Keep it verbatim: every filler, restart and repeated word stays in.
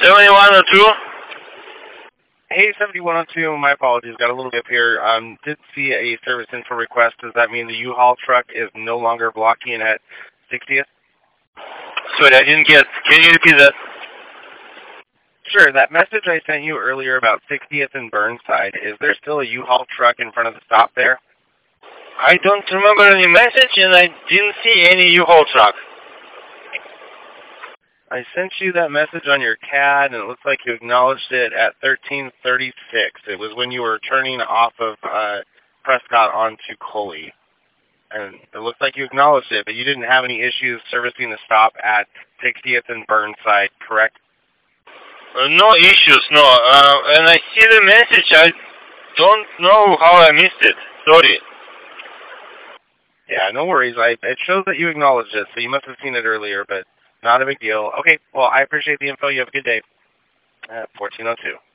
seventy-one oh two? Hey, seventy-one oh two, my apologies, got a little bit here. Um, did see a service info request. Does that mean the U-Haul truck is no longer blocking at sixtieth? Sorry, I didn't get. Can you repeat that? Sure, that message I sent you earlier about sixtieth and Burnside, is there still a U-Haul truck in front of the stop there? I don't remember any message, and I didn't see any U-Haul truck. I sent you that message on your C A D, and it looks like you acknowledged it at thirteen thirty-six. It was when you were turning off of uh, Prescott onto Coley. And it looks like you acknowledged it, but you didn't have any issues servicing the stop at sixtieth and Burnside, correct? Uh, no issues, no. Uh, and I see the message. I don't know how I missed it. Sorry. Yeah, no worries. I, it shows that you acknowledged it, so you must have seen it earlier, but not a big deal. Okay, well, I appreciate the info. You have a good day. Uh, fourteen oh two.